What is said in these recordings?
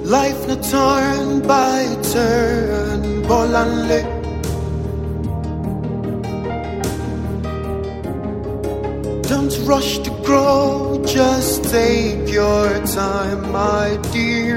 Life no turn by turn, Bolanle. Don't rush to grow, just take your time, my dear.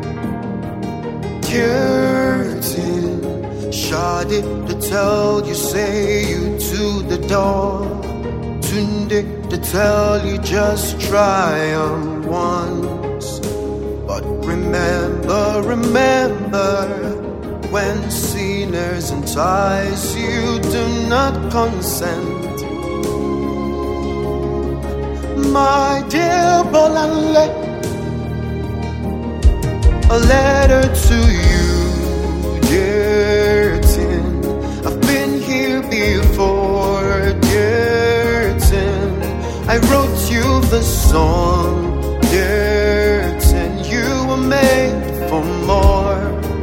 Curtain, Shadi, to tell you, say you to the door. Tunde, to tell you, just try 'em once. But remember, when sinners entice you, do not consent. My dear Bolanle, a letter to you, dear Tin. I've been here before, dear Tin. I wrote you the song, dear Tin. You were made for more.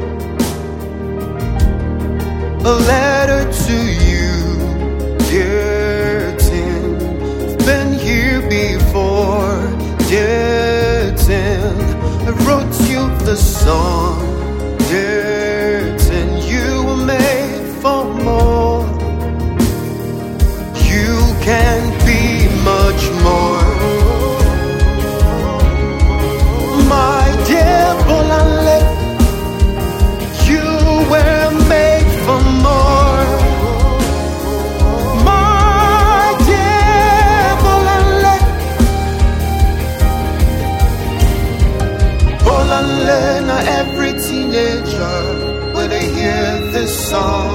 A letter to you, dear Tin. I've been here before, dear Tin. I wrote you the song, dear Tin. You were made for more. You can be much more. My dear Bolanle, you were made for more. My dear Bolanle, Bolanle, now every teenager when they hear this song.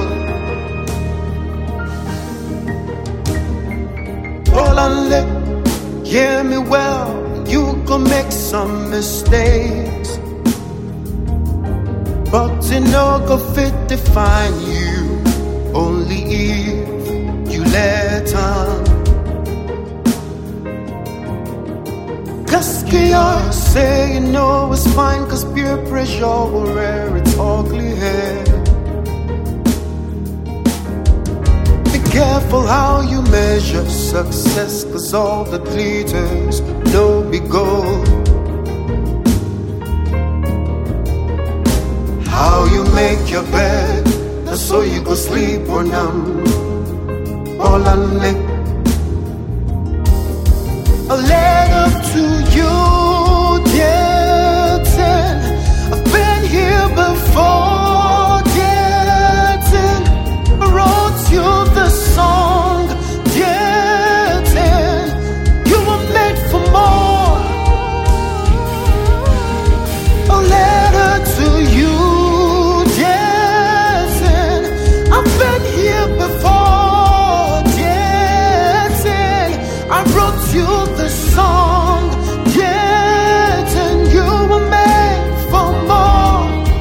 Bolanle, hear me well, you gon' make some mistakes, but it no go fit define you, only if you let on. Gaskiya say you know it's fine, cause peer pressure will rear its ugly head. Be careful how you measure success, cause all the glitters no be gold. How you make your bed, that's so you go sleep or numb. Bolanle, a letter to you, dear Tin. I've been here before, dear Tin. I wrote you the song, dear Tin. You were made for more. A letter to you, dear Tin. I've been here before, dear Tin. I wrote you the song, dear Tin. You were made for more.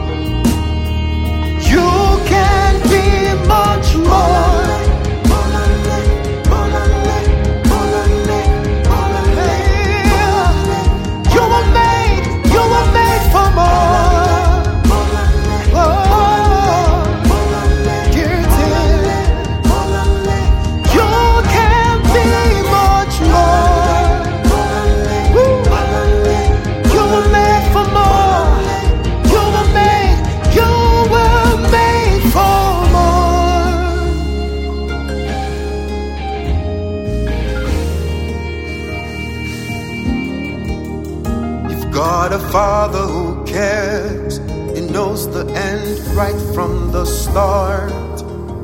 You can be much more. Bolanle, Bolanle, Bolanle, Bolanle. You were made for more. Oh, dear Tin. You can be much more. You were made for more. You were made for more. You've got a father who cares. He knows the end right from the start.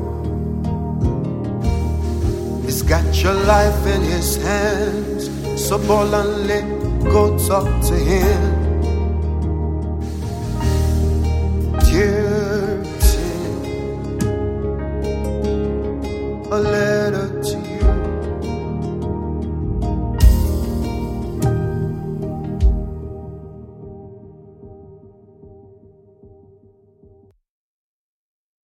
He's got your life in his hands. So Bolanle, go talk to him.